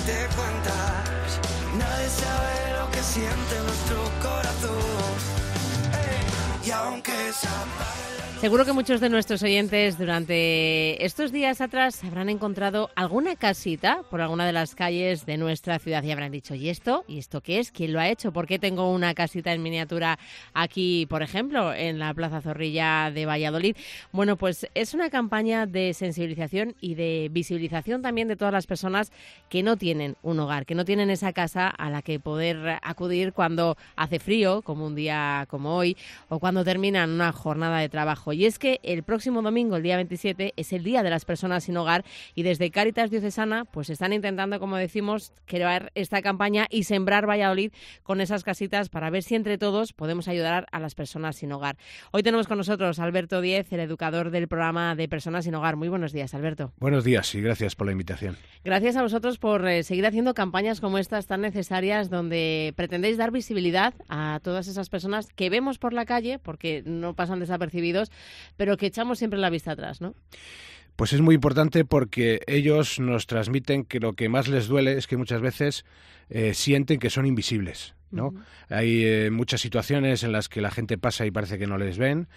te cuentas. Nadie sabe lo que siente nuestro corazón. Y aunque Seguro que muchos de nuestros oyentes durante estos días atrás habrán encontrado alguna casita por alguna de las calles de nuestra ciudad y habrán dicho, ¿y esto? ¿Y esto qué es? ¿Quién lo ha hecho? ¿Por qué tengo una casita en miniatura aquí, por ejemplo, en la Plaza Zorrilla de Valladolid? Bueno, pues es una campaña de sensibilización y de visibilización también de todas las personas que no tienen un hogar, que no tienen esa casa a la que poder acudir cuando hace frío, como un día como hoy, o cuando terminan una jornada de trabajo. Y es que el próximo domingo, el día 27, es el Día de las Personas Sin Hogar y desde Cáritas Diocesana pues están intentando, como decimos, crear esta campaña y sembrar Valladolid con esas casitas para ver si entre todos podemos ayudar a las personas sin hogar. Hoy tenemos con nosotros a Alberto Díez, el educador del programa de Personas Sin Hogar. Muy buenos días, Alberto. Buenos días y gracias por la invitación. Gracias a vosotros por seguir haciendo campañas como estas tan necesarias donde pretendéis dar visibilidad a todas esas personas que vemos por la calle porque no pasan desapercibidos, pero que echamos siempre la vista atrás, ¿no? Pues es muy importante porque ellos nos transmiten que lo que más les duele es que muchas veces sienten que son invisibles, ¿no? Uh-huh. Hay muchas situaciones en las que la gente pasa y parece que no les ven,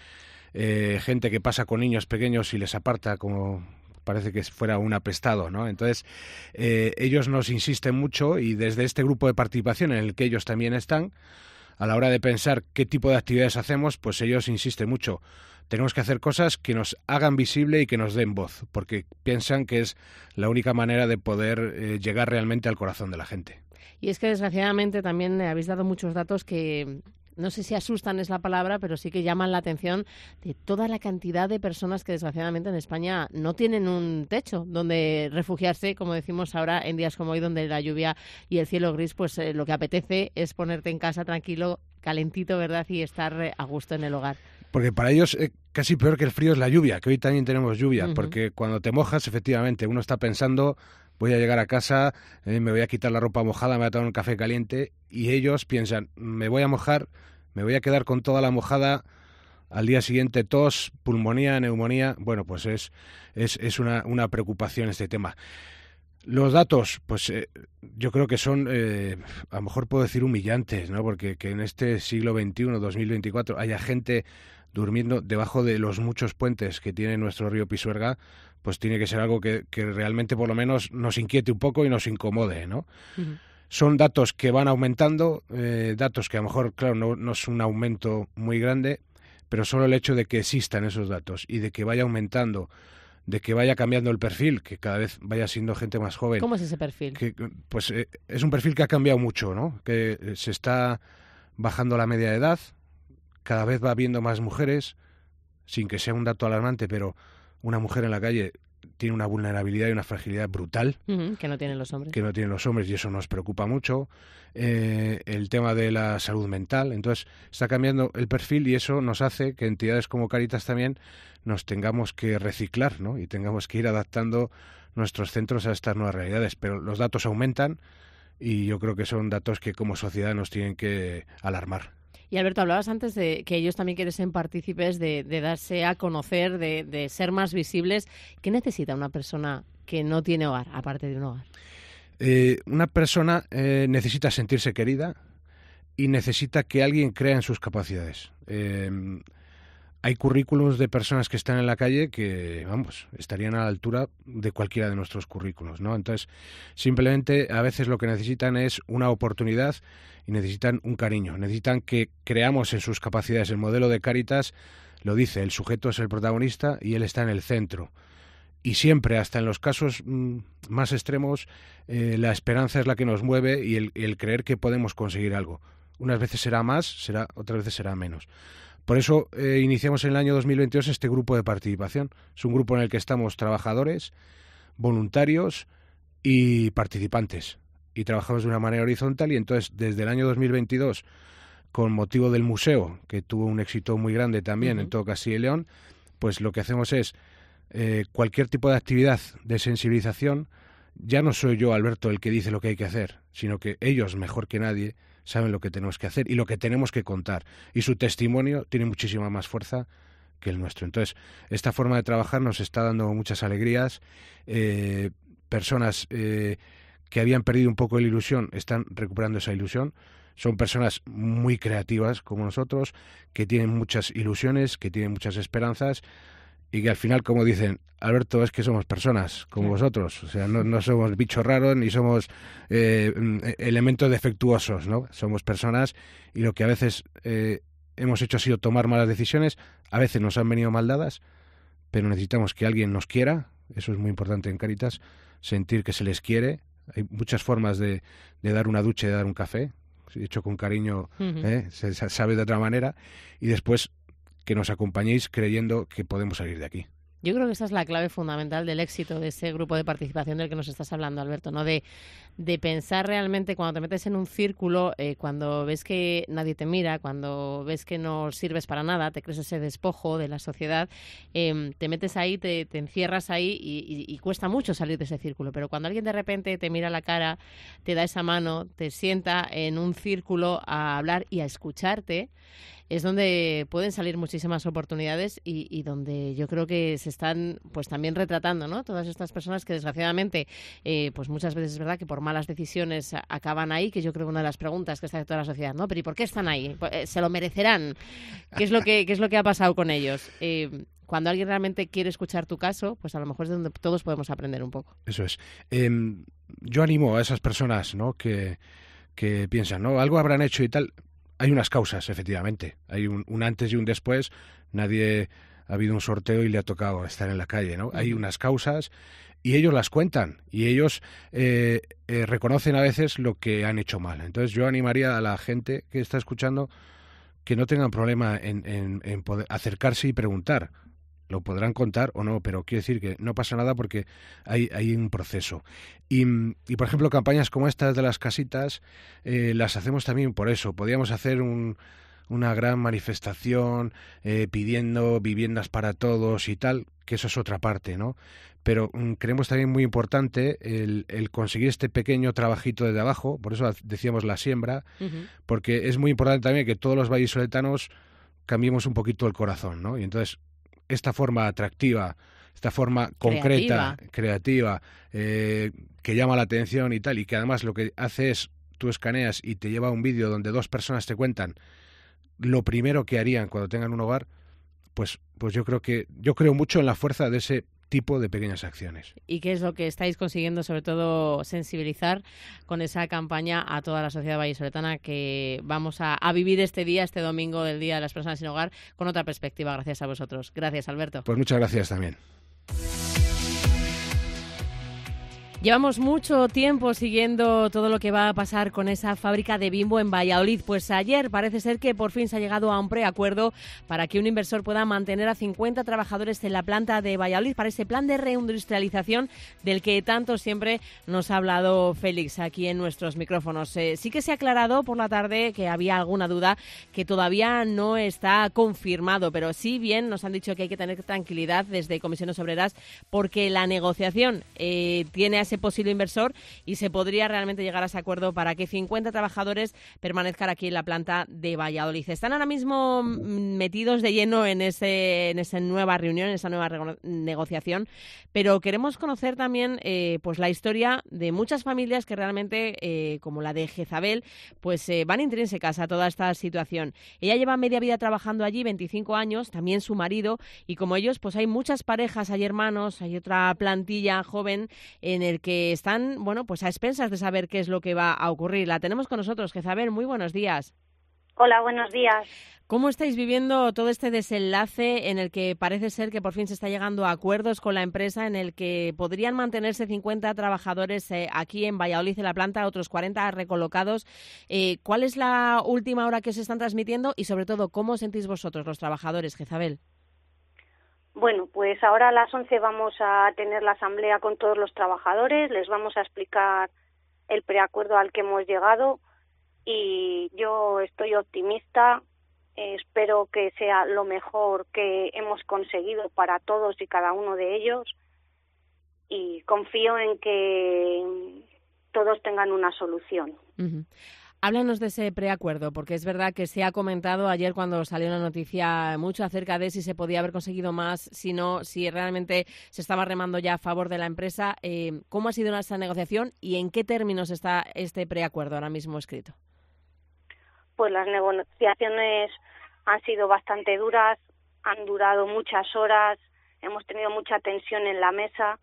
gente que pasa con niños pequeños y les aparta como parece que fuera un apestado, ¿no? Entonces, ellos nos insisten mucho y desde este grupo de participación en el que ellos también están, a la hora de pensar qué tipo de actividades hacemos, pues ellos insisten mucho. Tenemos que hacer cosas que nos hagan visible y que nos den voz, porque piensan que es la única manera de poder llegar realmente al corazón de la gente. Y es que desgraciadamente también habéis dado muchos datos que no sé si asustan es la palabra, pero sí que llaman la atención de toda la cantidad de personas que desgraciadamente en España no tienen un techo donde refugiarse, como decimos ahora en días como hoy, donde la lluvia y el cielo gris, pues lo que apetece es ponerte en casa tranquilo, calentito, ¿verdad? Y estar a gusto en el hogar. Porque para ellos casi peor que el frío es la lluvia, que hoy también tenemos lluvia, uh-huh. Porque cuando te mojas, efectivamente, uno está pensando, voy a llegar a casa, me voy a quitar la ropa mojada, me voy a tomar un café caliente, y ellos piensan, me voy a mojar, me voy a quedar con toda la mojada, al día siguiente tos, pulmonía, neumonía. Bueno, pues es una preocupación este tema. Los datos, pues yo creo que son, a lo mejor puedo decir humillantes, ¿no? Porque que en este siglo XXI, 2024, haya gente durmiendo debajo de los muchos puentes que tiene nuestro río Pisuerga, pues tiene que ser algo que realmente por lo menos nos inquiete un poco y nos incomode, ¿no? Uh-huh. Son datos que van aumentando, datos que a lo mejor, claro, no es un aumento muy grande, pero solo el hecho de que existan esos datos y de que vaya aumentando, de que vaya cambiando el perfil, que cada vez vaya siendo gente más joven. ¿Cómo es ese perfil? Pues es un perfil que ha cambiado mucho, ¿no? Que se está bajando la media de edad, cada vez va habiendo más mujeres, sin que sea un dato alarmante, pero una mujer en la calle tiene una vulnerabilidad y una fragilidad brutal. Uh-huh, que no tienen los hombres. Que no tienen los hombres y eso nos preocupa mucho. El tema de la salud mental. Entonces está cambiando el perfil y eso nos hace que entidades como Cáritas también nos tengamos que reciclar, ¿no? Y tengamos que ir adaptando nuestros centros a estas nuevas realidades. Pero los datos aumentan y yo creo que son datos que como sociedad nos tienen que alarmar. Y Alberto, hablabas antes de que ellos también quieren ser partícipes de darse a conocer, de ser más visibles. ¿Qué necesita una persona que no tiene hogar, aparte de un hogar? Una persona necesita sentirse querida y necesita que alguien crea en sus capacidades. Hay currículums de personas que están en la calle que, vamos, estarían a la altura de cualquiera de nuestros currículos, ¿no? Entonces, simplemente a veces lo que necesitan es una oportunidad y necesitan un cariño. Necesitan que creamos en sus capacidades. El modelo de Cáritas lo dice, el sujeto es el protagonista y él está en el centro. Y siempre, hasta en los casos más extremos, la esperanza es la que nos mueve y el creer que podemos conseguir algo. Unas veces será más, otras veces será menos. Por eso iniciamos en el año 2022 este grupo de participación. Es un grupo en el que estamos trabajadores, voluntarios y participantes. Y trabajamos de una manera horizontal y entonces desde el año 2022, con motivo del museo, que tuvo un éxito muy grande también en todo Castilla y León, pues lo que hacemos es cualquier tipo de actividad de sensibilización. Ya no soy yo, Alberto, el que dice lo que hay que hacer, sino que ellos, mejor que nadie, saben lo que tenemos que hacer y lo que tenemos que contar. Y su testimonio tiene muchísima más fuerza que el nuestro. Entonces, esta forma de trabajar nos está dando muchas alegrías. Personas que habían perdido un poco la ilusión, están recuperando esa ilusión. Son personas muy creativas como nosotros, que tienen muchas ilusiones, que tienen muchas esperanzas y que al final, como dicen, Alberto, es que somos personas como vosotros. O sea, no somos bichos raros ni somos elementos defectuosos, ¿no? Somos personas y lo que a veces hemos hecho ha sido tomar malas decisiones, a veces nos han venido mal dadas, pero necesitamos que alguien nos quiera. Eso es muy importante en Cáritas, sentir que se les quiere. Hay muchas formas de dar una ducha y de dar un café, hecho con cariño, se sabe de otra manera, y después que nos acompañéis creyendo que podemos salir de aquí. Yo creo que esa es la clave fundamental del éxito de ese grupo de participación del que nos estás hablando, Alberto, ¿no? De pensar realmente cuando te metes en un círculo, cuando ves que nadie te mira, cuando ves que no sirves para nada, te crees ese despojo de la sociedad, te metes ahí, te encierras ahí y cuesta mucho salir de ese círculo. Pero cuando alguien de repente te mira la cara, te da esa mano, te sienta en un círculo a hablar y a escucharte, es donde pueden salir muchísimas oportunidades y donde yo creo que se están pues también retratando, ¿no? Todas estas personas que desgraciadamente pues muchas veces es verdad que por malas decisiones acaban ahí, que yo creo que una de las preguntas que está de toda la sociedad, ¿no? Pero ¿y por qué están ahí? ¿Se lo merecerán? ¿Qué es lo que ha pasado con ellos? Cuando alguien realmente quiere escuchar tu caso, pues a lo mejor es donde todos podemos aprender un poco. Eso es. Yo animo a esas personas, ¿no? que piensan, ¿no? Algo habrán hecho y tal. Hay unas causas, efectivamente. Hay un antes y un después. Nadie ha habido un sorteo y le ha tocado estar en la calle, ¿no? Hay unas causas y ellos las cuentan y ellos reconocen a veces lo que han hecho mal. Entonces yo animaría a la gente que está escuchando que no tengan problema en poder acercarse y preguntar. Lo podrán contar o no, pero quiero decir que no pasa nada porque hay un proceso. Y, por ejemplo, campañas como estas de las casitas las hacemos también por eso. Podríamos hacer una gran manifestación pidiendo viviendas para todos y tal, que eso es otra parte, ¿no? Pero creemos también muy importante el conseguir este pequeño trabajito desde abajo, por eso decíamos la siembra, porque es muy importante también que todos los vallisoletanos cambiemos un poquito el corazón, ¿no? Y entonces esta forma atractiva, esta forma concreta, creativa, que llama la atención y tal, y que además lo que hace es, tú escaneas y te lleva a un vídeo donde dos personas te cuentan lo primero que harían cuando tengan un hogar, pues yo creo mucho en la fuerza de ese tipo de pequeñas acciones. ¿Y qué es lo que estáis consiguiendo, sobre todo, sensibilizar con esa campaña a toda la sociedad vallisoletana que vamos a vivir este día, este domingo del Día de las Personas sin Hogar, con otra perspectiva, gracias a vosotros? Gracias, Alberto. Pues muchas gracias también. Llevamos mucho tiempo siguiendo todo lo que va a pasar con esa fábrica de Bimbo en Valladolid. Pues ayer parece ser que por fin se ha llegado a un preacuerdo para que un inversor pueda mantener a 50 trabajadores en la planta de Valladolid para ese plan de reindustrialización del que tanto siempre nos ha hablado Félix aquí en nuestros micrófonos. Sí que se ha aclarado por la tarde que había alguna duda que todavía no está confirmado, pero sí bien nos han dicho que hay que tener tranquilidad desde Comisiones Obreras porque la negociación tiene a ese posible inversor y se podría realmente llegar a ese acuerdo para que 50 trabajadores permanezcan aquí en la planta de Valladolid. Están ahora mismo metidos de lleno en esa nueva reunión, en esa nueva negociación, pero queremos conocer también pues la historia de muchas familias que realmente, como la de Jezabel, pues van intrínsecas a toda esta situación. Ella lleva media vida trabajando allí, 25 años, también su marido, y como ellos, pues hay muchas parejas, hay hermanos, hay otra plantilla joven en el que están, bueno, pues a expensas de saber qué es lo que va a ocurrir. La tenemos con nosotros, Jezabel, muy buenos días. Hola, buenos días. ¿Cómo estáis viviendo todo este desenlace en el que parece ser que por fin se está llegando a acuerdos con la empresa en el que podrían mantenerse 50 trabajadores aquí en Valladolid en la planta, otros 40 recolocados? ¿Cuál es la última hora que se están transmitiendo y sobre todo cómo sentís vosotros los trabajadores, Jezabel? Bueno, pues ahora a las 11 vamos a tener la asamblea con todos los trabajadores, les vamos a explicar el preacuerdo al que hemos llegado y yo estoy optimista, espero que sea lo mejor que hemos conseguido para todos y cada uno de ellos y confío en que todos tengan una solución. Uh-huh. Háblanos de ese preacuerdo, porque es verdad que se ha comentado ayer cuando salió la noticia mucho acerca de si se podía haber conseguido más, si no, si realmente se estaba remando ya a favor de la empresa. ¿Cómo ha sido esa negociación y en qué términos está este preacuerdo ahora mismo escrito? Pues las negociaciones han sido bastante duras, han durado muchas horas, hemos tenido mucha tensión en la mesa,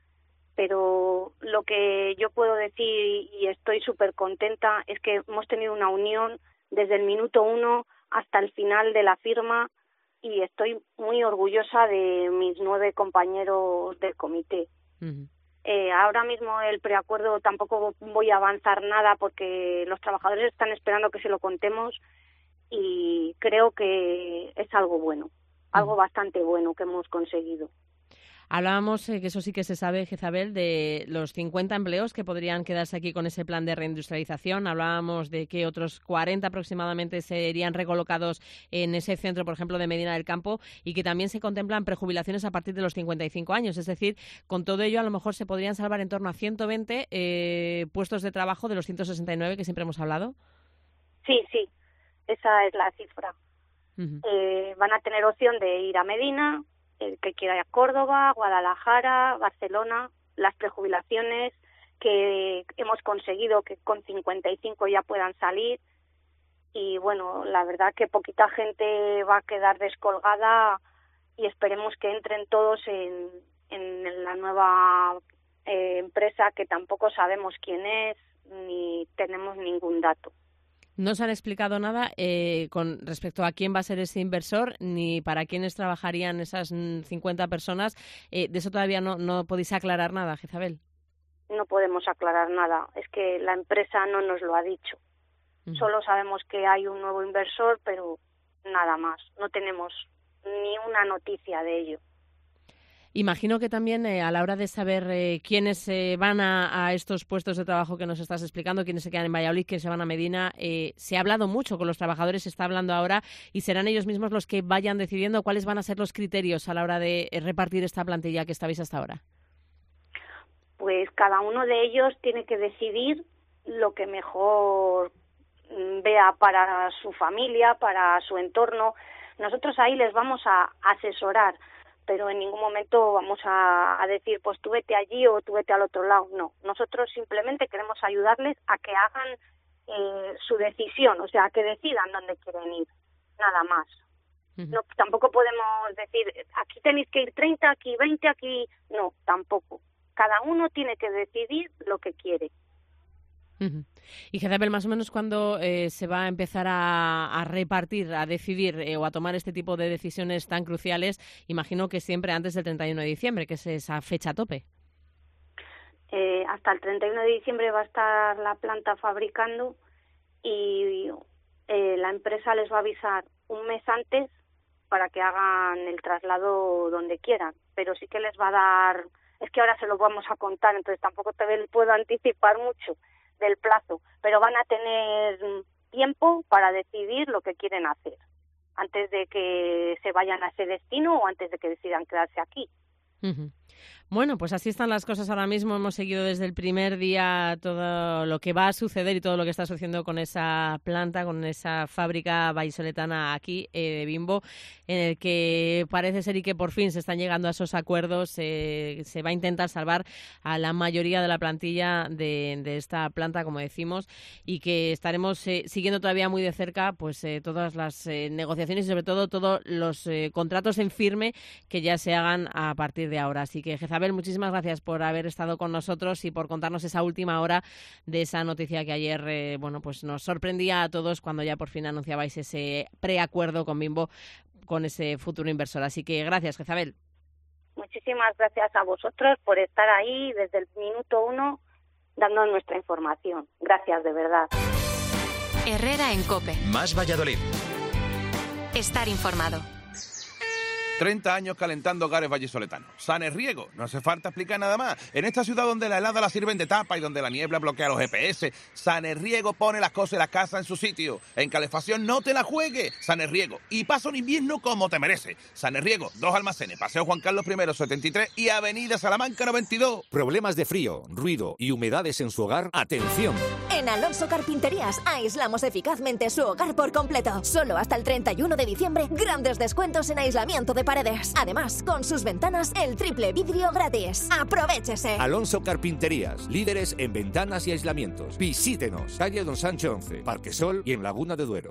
pero lo que yo puedo decir, y estoy súper contenta, es que hemos tenido una unión desde el minuto 1 hasta el final de la firma, y estoy muy orgullosa de mis 9 compañeros del comité. Uh-huh. Ahora mismo el preacuerdo tampoco voy a avanzar nada porque los trabajadores están esperando que se lo contemos, y creo que es algo bueno, algo bastante bueno que hemos conseguido. Hablábamos, que eso sí que se sabe, Jezabel, de los 50 empleos que podrían quedarse aquí con ese plan de reindustrialización. Hablábamos de que otros 40 aproximadamente serían recolocados en ese centro, por ejemplo, de Medina del Campo, y que también se contemplan prejubilaciones a partir de los 55 años. Es decir, con todo ello a lo mejor se podrían salvar en torno a 120 puestos de trabajo de los 169 que siempre hemos hablado. Sí, esa es la cifra. Uh-huh. Van a tener opción de ir a Medina, el que quiera ir a Córdoba, Guadalajara, Barcelona. Las prejubilaciones que hemos conseguido que con 55 ya puedan salir, y bueno, la verdad que poquita gente va a quedar descolgada, y esperemos que entren todos en la nueva empresa, que tampoco sabemos quién es ni tenemos ningún dato. No se han explicado nada con respecto a quién va a ser ese inversor ni para quiénes trabajarían esas 50 personas. De eso todavía no podéis aclarar nada, Jezabel. No podemos aclarar nada. Es que la empresa no nos lo ha dicho. Solo sabemos que hay un nuevo inversor, pero nada más. No tenemos ni una noticia de ello. Imagino que también a la hora de saber quiénes van a estos puestos de trabajo que nos estás explicando, quiénes se quedan en Valladolid, quiénes se van a Medina, se ha hablado mucho con los trabajadores, se está hablando ahora, y serán ellos mismos los que vayan decidiendo cuáles van a ser los criterios a la hora de repartir esta plantilla que estabais hasta ahora. Pues cada uno de ellos tiene que decidir lo que mejor vea para su familia, para su entorno. Nosotros ahí les vamos a asesorar, pero en ningún momento vamos a decir, pues tú vete allí o tú vete al otro lado. No, nosotros simplemente queremos ayudarles a que hagan su decisión, o sea, a que decidan dónde quieren ir, nada más. Uh-huh. No, tampoco podemos decir, aquí tenéis que ir 30, aquí 20, aquí... No, tampoco. Cada uno tiene que decidir lo que quiere. Uh-huh. Y Jezabel, más o menos cuando se va a empezar a repartir, a decidir o a tomar este tipo de decisiones tan cruciales, imagino que siempre antes del 31 de diciembre, que es esa fecha tope. Hasta el 31 de diciembre va a estar la planta fabricando, y la empresa les va a avisar un mes antes para que hagan el traslado donde quieran, pero sí que les va a dar... Es que ahora se lo vamos a contar, entonces tampoco te puedo anticipar mucho del plazo, pero van a tener tiempo para decidir lo que quieren hacer antes de que se vayan a ese destino o antes de que decidan quedarse aquí. Uh-huh. Bueno, pues así están las cosas ahora mismo. Hemos seguido desde el primer día todo lo que va a suceder y todo lo que está sucediendo con esa planta, con esa fábrica vallisoletana aquí de Bimbo, en el que parece ser y que por fin se están llegando a esos acuerdos. Se va a intentar salvar a la mayoría de la plantilla de esta planta, como decimos, y que estaremos siguiendo todavía muy de cerca pues todas las negociaciones y sobre todo todos los contratos en firme que ya se hagan a partir de ahora. Así que, Jezabel, muchísimas gracias por haber estado con nosotros y por contarnos esa última hora de esa noticia que ayer pues nos sorprendía a todos cuando ya por fin anunciabais ese preacuerdo con Bimbo, con ese futuro inversor. Así que gracias, Jezabel. Muchísimas gracias a vosotros por estar ahí desde el minuto 1 dando nuestra información. Gracias, de verdad. Herrera en COPE. Más Valladolid. Estar informado. 30 años calentando hogares vallisoletanos. Sanerriego, no hace falta explicar nada más. En esta ciudad donde la helada la sirven de tapa y donde la niebla bloquea los GPS, Sanerriego pone las cosas y las casas en su sitio. En calefacción no te la juegues, Sanerriego. Y pasa un invierno como te merece. Sanerriego, 2 almacenes, Paseo Juan Carlos I 73 y Avenida Salamanca 92. ¿Problemas de frío, ruido y humedades en su hogar? ¡Atención! En Alonso Carpinterías aislamos eficazmente su hogar por completo. Solo hasta el 31 de diciembre, grandes descuentos en aislamiento de paredes. Además, con sus ventanas, el triple vidrio gratis. ¡Aprovéchese! Alonso Carpinterías, líderes en ventanas y aislamientos. Visítenos, calle Don Sancho 11, Parque Sol y en Laguna de Duero.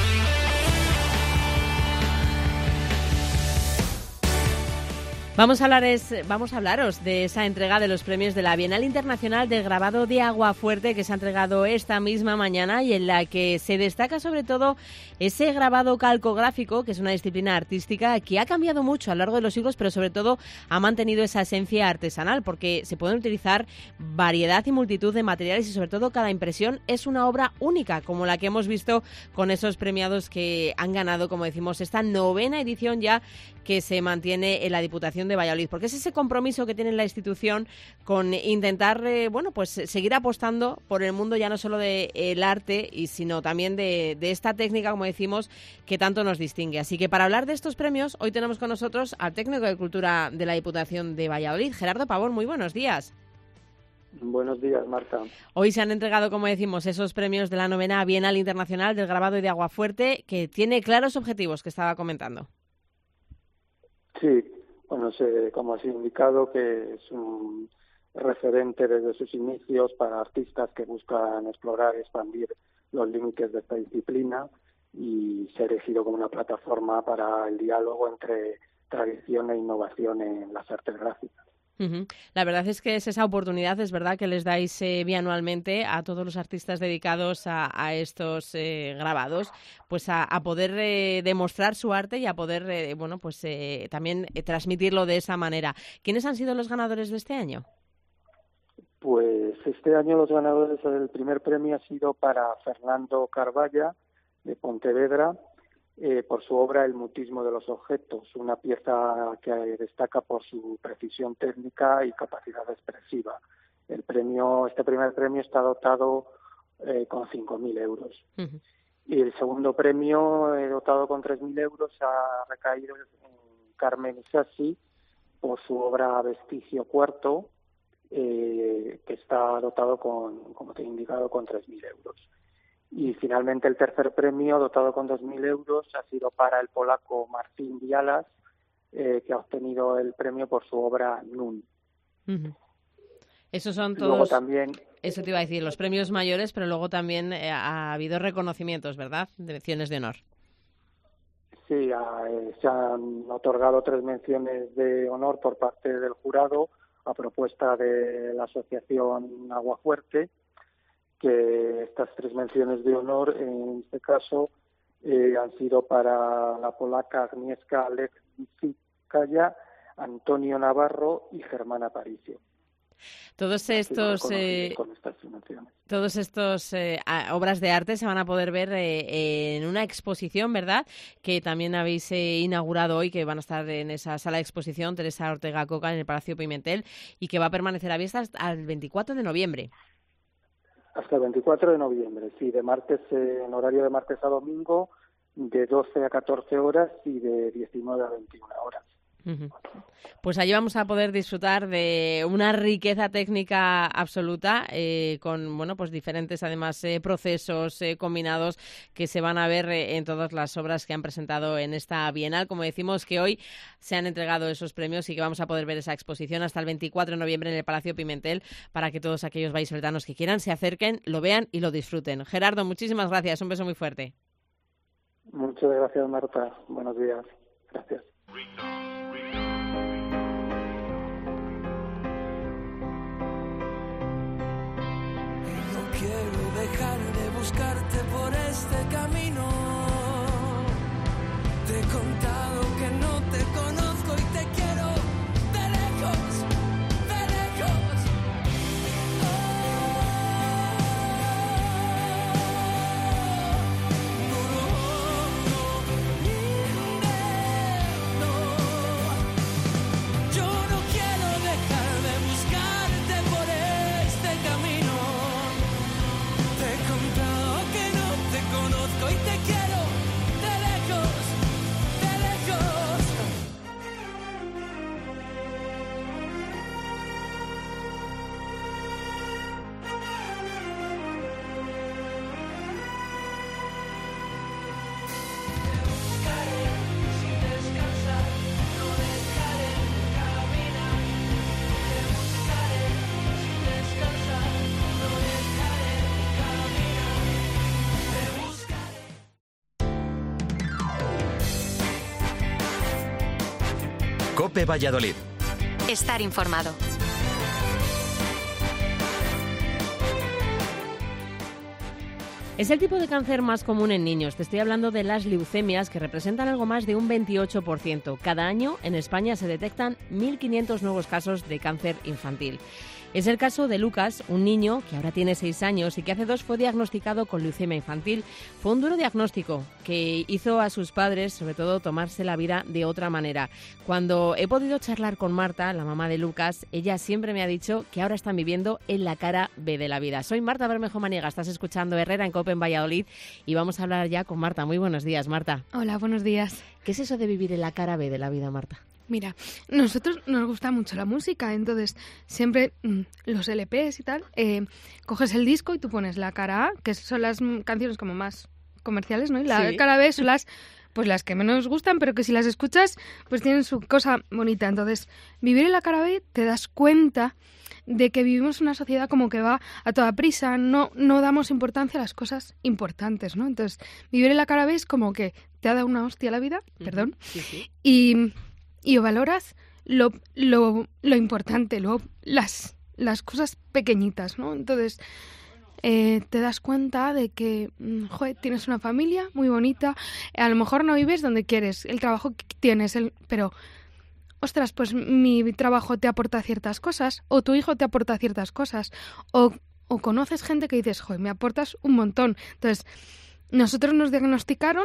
Vamos a hablaros de esa entrega de los premios de la Bienal Internacional del Grabado de Aguafuerte que se ha entregado esta misma mañana y en la que se destaca sobre todo ese grabado calcográfico, que es una disciplina artística que ha cambiado mucho a lo largo de los siglos, pero sobre todo ha mantenido esa esencia artesanal porque se pueden utilizar variedad y multitud de materiales y sobre todo cada impresión es una obra única, como la que hemos visto con esos premiados que han ganado, como decimos, esta 9ª edición ya que se mantiene en la Diputación de Valladolid, porque es ese compromiso que tiene la institución con intentar seguir apostando por el mundo ya no solo del arte, sino también de esta técnica, como decimos, que tanto nos distingue. Así que para hablar de estos premios, hoy tenemos con nosotros al técnico de Cultura de la Diputación de Valladolid, Gerardo Pavón. Muy buenos días. Buenos días, Marta. Hoy se han entregado, como decimos, esos premios de la 9ª Bienal Internacional del Grabado y de Aguafuerte, que tiene claros objetivos que estaba comentando. Sí, bueno, como has indicado, que es un referente desde sus inicios para artistas que buscan explorar y expandir los límites de esta disciplina y se ha erigido como una plataforma para el diálogo entre tradición e innovación en las artes gráficas. Uh-huh. La verdad es que es esa oportunidad, es verdad, que les dais bianualmente a todos los artistas dedicados a estos grabados, pues a poder demostrar su arte y a poder también transmitirlo de esa manera. ¿Quiénes han sido los ganadores de este año? Pues este año los ganadores del primer premio ha sido para Fernando Carballa, de Pontevedra, por su obra El mutismo de los objetos, una pieza que destaca por su precisión técnica y capacidad expresiva. Este primer premio está dotado con 5.000 euros. Uh-huh. Y el segundo premio, dotado con 3.000 euros, ha recaído en Carmen Isasi por su obra Vestigio Cuarto, que está dotado como te he indicado, con 3.000 euros. Y finalmente el tercer premio, dotado con 2.000 euros, ha sido para el polaco Marcin Bialas, que ha obtenido el premio por su obra Nun. Uh-huh. Esos son todos. Luego también, eso te iba a decir, los premios mayores, pero luego también ha habido reconocimientos, ¿verdad? De menciones de honor. Sí, se han otorgado 3 menciones de honor por parte del jurado a propuesta de la Asociación Aguafuerte, que estas 3 menciones de honor, en este caso, han sido para la polaca Agnieszka Aleksikaja, Antonio Navarro y Germán Aparicio. Todos estos obras de arte se van a poder ver en una exposición, ¿verdad? Que también habéis inaugurado hoy, que van a estar en esa sala de exposición Teresa Ortega Coca en el Palacio Pimentel y que va a permanecer abierta hasta el 24 de noviembre. Hasta el 24 de noviembre, sí, en horario de martes a domingo, de 12 a 14 horas y de 19 a 21 horas. Uh-huh. Pues allí vamos a poder disfrutar de una riqueza técnica absoluta con diferentes además procesos combinados que se van a ver en todas las obras que han presentado en esta Bienal. Como decimos, que hoy se han entregado esos premios y que vamos a poder ver esa exposición hasta el 24 de noviembre en el Palacio Pimentel para que todos aquellos vallisoletanos que quieran se acerquen, lo vean y lo disfruten. Gerardo, muchísimas gracias. Un beso muy fuerte. Muchas gracias, Marta. Buenos días. Gracias. Quiero dejar de buscarte por este camino. Te he contado que no te conozco y te quiero de lejos, de lejos. No, no, no, no, COPE Valladolid. Estar informado. Es el tipo de cáncer más común en niños. Te estoy hablando de las leucemias, que representan algo más de un 28%. Cada año en España se detectan 1.500 nuevos casos de cáncer infantil. Es el caso de Lucas, un niño que ahora tiene 6 años y que hace 2 fue diagnosticado con leucemia infantil. Fue un duro diagnóstico que hizo a sus padres, sobre todo, tomarse la vida de otra manera. Cuando he podido charlar con Marta, la mamá de Lucas, ella siempre me ha dicho que ahora están viviendo en la cara B de la vida. Soy Marta Bermejo Maniega, estás escuchando Herrera en COPE en Valladolid y vamos a hablar ya con Marta. Muy buenos días, Marta. Hola, buenos días. ¿Qué es eso de vivir en la cara B de la vida, Marta? Mira, nosotros nos gusta mucho la música, entonces siempre los LPs y tal, coges el disco y tú pones la cara A, que son las canciones como más comerciales, ¿no? Y la cara B son las que menos gustan, pero que si las escuchas, pues tienen su cosa bonita. Entonces, vivir en la cara B te das cuenta de que vivimos una sociedad como que va a toda prisa, no damos importancia a las cosas importantes, ¿no? Entonces, vivir en la cara B es como que te ha dado una hostia la vida, perdón, y valoras lo importante, las cosas pequeñitas, ¿no? Entonces, te das cuenta de que, tienes una familia muy bonita, a lo mejor no vives donde quieres, el trabajo que tienes, pero, ostras, pues mi trabajo te aporta ciertas cosas, o tu hijo te aporta ciertas cosas, o conoces gente que dices, me aportas un montón. Entonces, nosotros nos diagnosticaron,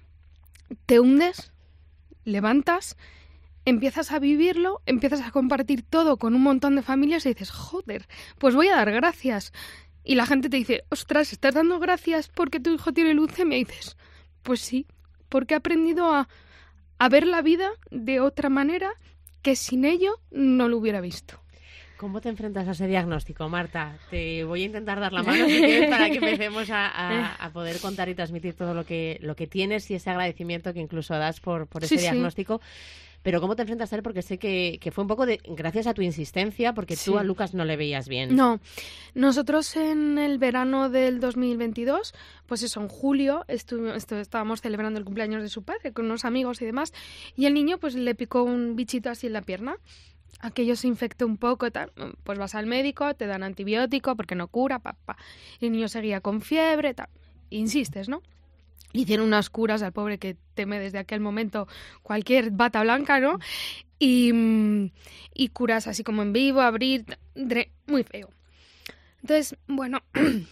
te hundes, levantas, empiezas a vivirlo, empiezas a compartir todo con un montón de familias y dices, pues voy a dar gracias. Y la gente te dice, ostras, ¿estás dando gracias porque tu hijo tiene leucemia? Y dices, pues sí, porque he aprendido a ver la vida de otra manera que sin ello no lo hubiera visto. ¿Cómo te enfrentas a ese diagnóstico, Marta? Te voy a intentar dar la mano si quieres, para que empecemos a poder contar y transmitir todo lo que tienes y ese agradecimiento que incluso das por ese diagnóstico. Pero ¿cómo te enfrentas a él? Porque sé que fue un poco gracias a tu insistencia, porque tú a Lucas no le veías bien. No, nosotros en el verano del 2022, pues eso, en julio, estábamos celebrando el cumpleaños de su padre con unos amigos y demás, y el niño pues le picó un bichito así en la pierna. Aquello se infectó un poco, tal, pues vas al médico, te dan antibiótico porque no cura, y el niño seguía con fiebre, tal. Insistes, ¿no? Le hicieron unas curas al pobre que teme desde aquel momento cualquier bata blanca, ¿no? Y curas así como en vivo, abrir, muy feo. Entonces, bueno,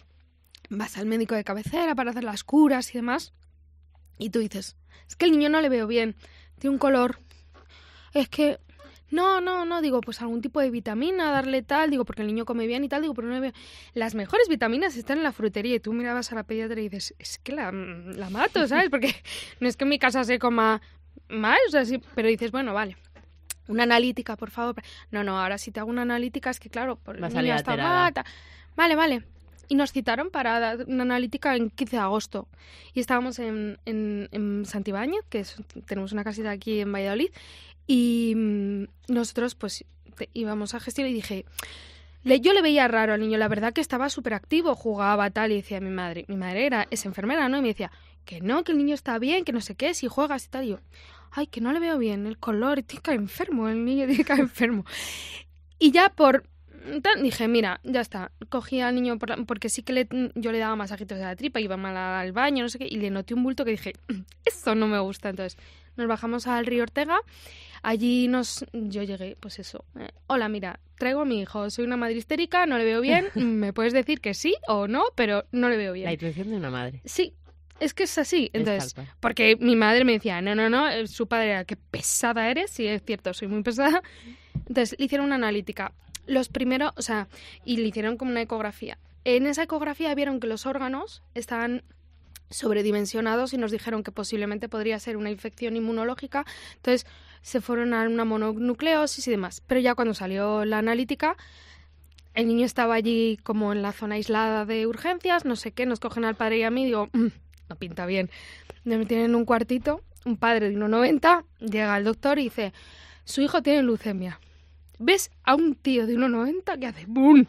vas al médico de cabecera para hacer las curas y demás, y tú dices, es que el niño no le veo bien, tiene un color, es que... No, digo, pues algún tipo de vitamina, darle tal, digo, porque el niño come bien y tal, digo, pero no le veo. Las mejores vitaminas están en la frutería y tú mirabas a la pediatra y dices, es que la mato, ¿sabes? Porque no es que en mi casa se coma mal, o sea, sí, pero dices, bueno, vale, una analítica, por favor. No, ahora si te hago una analítica es que, claro, por el niño está mata. Vale. Y nos citaron para dar una analítica en 15 de agosto. Y estábamos en Santibáñez, que tenemos una casita aquí en Valladolid, y nosotros pues íbamos a gestión y dije, yo le veía raro al niño, la verdad que estaba súper activo, jugaba tal, y decía mi madre es enfermera, ¿no? Y me decía, que no, que el niño está bien, que no sé qué, si juegas y tal. Y yo, que no le veo bien el color, tiene que caer enfermo, el niño tiene que caer enfermo. Y ya dije, mira, ya está, cogí al niño porque sí que yo le daba masajitos de la tripa, iba mal al baño, no sé qué, y le noté un bulto que dije, eso no me gusta. Entonces nos bajamos al río Ortega, allí yo llegué, pues eso, hola, mira, traigo a mi hijo, soy una madre histérica, no le veo bien, me puedes decir que sí o no, pero no le veo bien. La intuición de una madre. Sí, es que es así. Entonces, porque mi madre me decía, no, su padre era, qué pesada eres, sí, es cierto, soy muy pesada. Entonces le hicieron una analítica. Los primeros, y le hicieron como una ecografía. En esa ecografía vieron que los órganos estaban sobredimensionados y nos dijeron que posiblemente podría ser una infección inmunológica. Entonces se fueron a una mononucleosis y demás. Pero ya cuando salió la analítica, el niño estaba allí como en la zona aislada de urgencias, no sé qué, nos cogen al padre y a mí y digo, no pinta bien. Me tienen en un cuartito, un padre de 1,90, llega el doctor y dice, su hijo tiene leucemia. ¿Ves a un tío de 1,90 que hace ¡bum!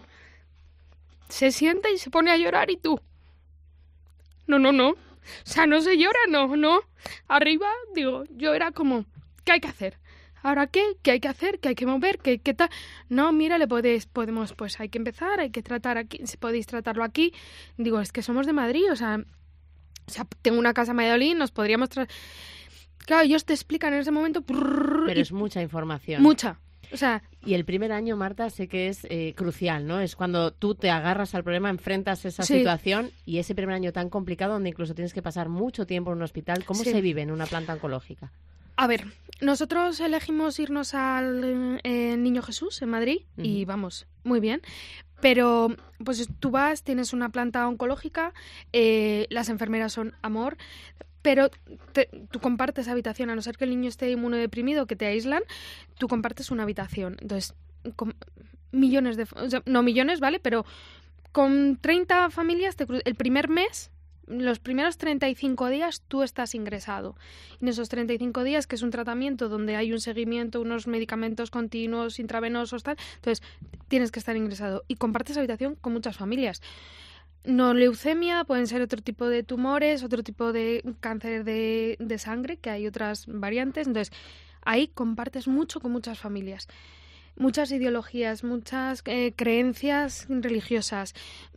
Se sienta y se pone a llorar y tú. No. O sea, no se llora, no. Arriba, digo, yo era como, ¿qué hay que hacer? ¿ahora qué? ¿Qué hay que hacer? ¿Qué hay que mover? ¿Qué tal? No, mira, podemos, pues hay que empezar, hay que tratar aquí, si podéis tratarlo aquí. Digo, es que somos de Madrid, o sea, tengo una casa en Valladolid, nos podríamos... Claro, ellos te explican en ese momento... Pero es mucha información. Mucha. O sea, y el primer año, Marta, sé que es crucial, ¿no? Es cuando tú te agarras al problema, enfrentas esa situación y ese primer año tan complicado donde incluso tienes que pasar mucho tiempo en un hospital. ¿Cómo se vive en una planta oncológica? A ver, nosotros elegimos irnos al Niño Jesús en Madrid y vamos, muy bien. Pero pues tú vas, tienes una planta oncológica, las enfermeras son amor, pero tú compartes habitación, a no ser que el niño esté inmunodeprimido, que te aíslan, tú compartes una habitación. Entonces, con millones de... O sea, no millones, ¿vale? Pero con 30 familias, el primer mes, los primeros 35 días, tú estás ingresado. En esos 35 días, que es un tratamiento donde hay un seguimiento, unos medicamentos continuos, intravenosos, tal, entonces tienes que estar ingresado. Y compartes habitación con muchas familias. No leucemia, pueden ser otro tipo de tumores, otro tipo de cáncer de sangre, que hay otras variantes. Entonces, ahí compartes mucho con muchas familias. Muchas ideologías, muchas creencias religiosas,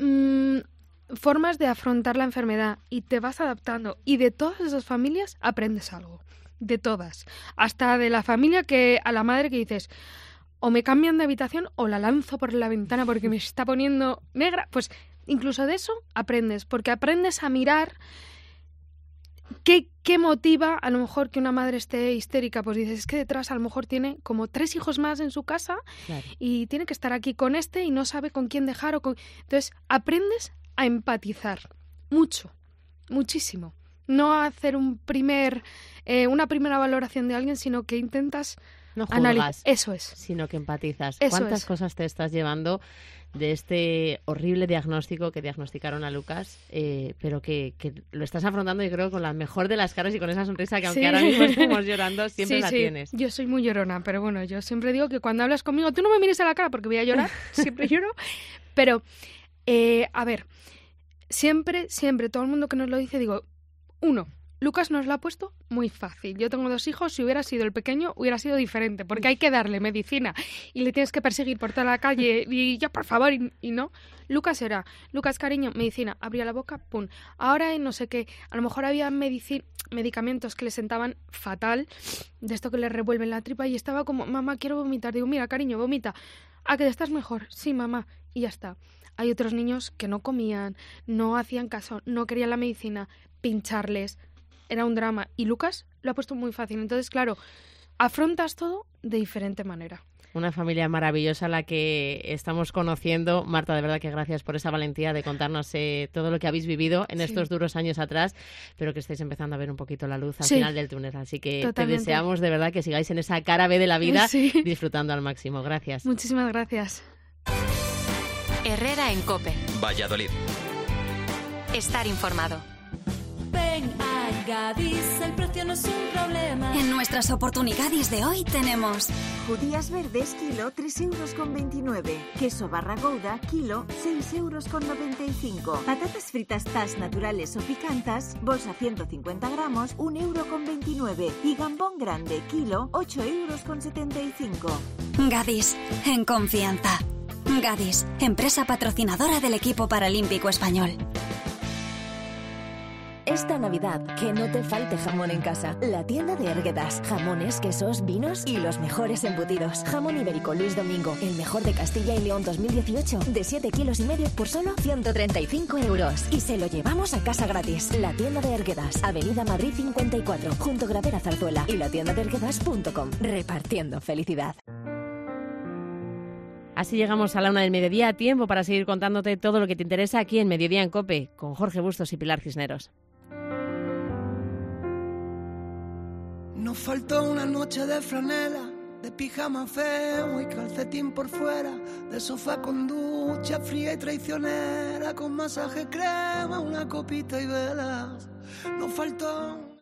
formas de afrontar la enfermedad y te vas adaptando. Y de todas esas familias aprendes algo. De todas. Hasta de la familia que a la madre que dices... o me cambian de habitación o la lanzo por la ventana porque me está poniendo negra. Pues incluso de eso aprendes, porque aprendes a mirar qué motiva a lo mejor que una madre esté histérica. Pues dices, es que detrás a lo mejor tiene como 3 hijos más en su casa y tiene que estar aquí con y no sabe con quién dejar. Entonces aprendes a empatizar mucho, muchísimo. No a hacer una primera valoración de alguien, sino que intentas... No juzgas, eso es. Sino que empatizas. Eso ¿Cuántas cosas te estás llevando de este horrible diagnóstico que diagnosticaron a Lucas, pero que lo estás afrontando, yo creo, con la mejor de las caras y con esa sonrisa que aunque ahora mismo estemos llorando, siempre la tienes? Yo soy muy llorona, pero bueno, yo siempre digo que cuando hablas conmigo, tú no me mires a la cara porque voy a llorar, siempre lloro, pero, a ver, siempre, todo el mundo que nos lo dice, digo, Lucas nos lo ha puesto muy fácil. Yo tengo 2 hijos, si hubiera sido el pequeño, hubiera sido diferente, porque hay que darle medicina y le tienes que perseguir por toda la calle y ya, por favor, y no. Lucas era, Lucas, cariño, medicina, abría la boca, pum. Ahora no sé qué, a lo mejor había medicamentos que le sentaban fatal, de esto que le revuelven la tripa, y estaba como, mamá, quiero vomitar. Digo, mira, cariño, vomita. ¿A que estás mejor? Sí, mamá, y ya está. Hay otros niños que no comían, no hacían caso, no querían la medicina, pincharles... Era un drama. Y Lucas lo ha puesto muy fácil. Entonces, claro, afrontas todo de diferente manera. Una familia maravillosa la que estamos conociendo. Marta, de verdad que gracias por esa valentía de contarnos todo lo que habéis vivido en estos duros años atrás, pero que estáis empezando a ver un poquito la luz al final del túnel. Así que totalmente. Te deseamos de verdad que sigáis en esa cara B de la vida, disfrutando al máximo. Gracias. Muchísimas gracias. Herrera en COPE. Valladolid. Estar informado. Ven a Gadis, el precio no es un problema. En nuestras oportunidades de hoy tenemos judías verdes, kilo, 3,29 €. Queso barra Gouda, kilo, 6,95 €. Patatas fritas Tas naturales o picantas, bolsa 150 gramos, 1,29 €. Y gambón grande, kilo, 8,75 €. Gadis, en confianza. Gadis, empresa patrocinadora del equipo paralímpico español. Esta Navidad, que no te falte jamón en casa. La tienda de Erguedas. Jamones, quesos, vinos y los mejores embutidos. Jamón ibérico Luis Domingo, el mejor de Castilla y León 2018, de 7,5 kilos por solo 135 €. Y se lo llevamos a casa gratis. La tienda de Erguedas, Avenida Madrid 54, junto a Gravera Zarzuela, y la tienda de Erguedas.com. Repartiendo felicidad. Así llegamos a la 1 del mediodía, tiempo para seguir contándote todo lo que te interesa aquí en Mediodía en COPE, con Jorge Bustos y Pilar Cisneros. Nos faltó una noche de franela, de pijama feo y calcetín por fuera, de sofá con ducha fría y traicionera, con masaje crema, una copita y velas. Nos faltó...